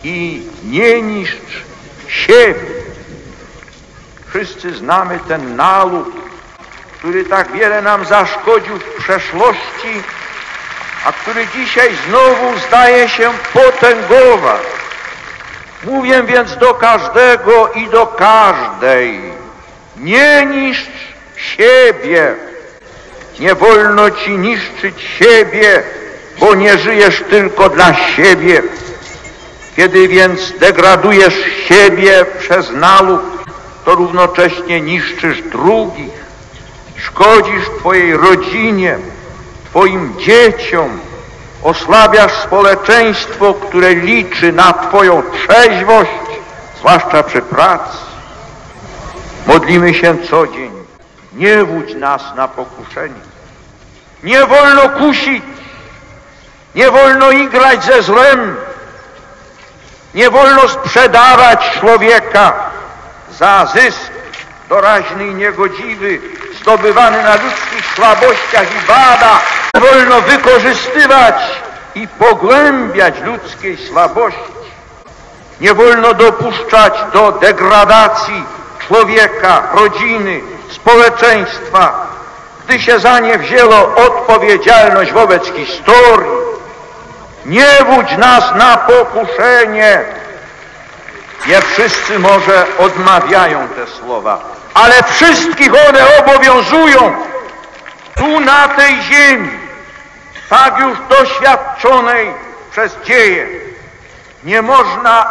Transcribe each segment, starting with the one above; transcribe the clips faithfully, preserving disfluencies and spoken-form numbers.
i nie niszcz siebie. Wszyscy znamy ten nalot, który tak wiele nam zaszkodził w przeszłości, a który dzisiaj znowu zdaje się potęgować. Mówię więc do każdego i do każdej: nie niszcz siebie. Nie wolno ci niszczyć siebie, bo nie żyjesz tylko dla siebie. Kiedy więc degradujesz siebie przez nalot, to równocześnie niszczysz drugich, szkodzisz twojej rodzinie, twoim dzieciom, osłabiasz społeczeństwo, które liczy na twoją trzeźwość, zwłaszcza przy pracy. Modlimy się co dzień. Nie wódź nas na pokuszenie. Nie wolno kusić, nie wolno igrać ze złem, nie wolno sprzedawać człowieka za zysk doraźny i niegodziwy, zdobywany na ludzkich słabościach i wadach. Nie wolno wykorzystywać i pogłębiać ludzkiej słabości. Nie wolno dopuszczać do degradacji człowieka, rodziny, społeczeństwa, gdy się za nie wzięło odpowiedzialność wobec historii. Nie wódź nas na pokuszenie. Nie wszyscy może odmawiają te słowa, ale wszystkich one obowiązują tu na tej ziemi, tak już doświadczonej przez dzieje. Nie można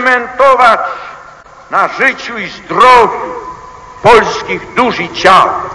eksperymentować na życiu i zdrowiu polskich dusz i ciał.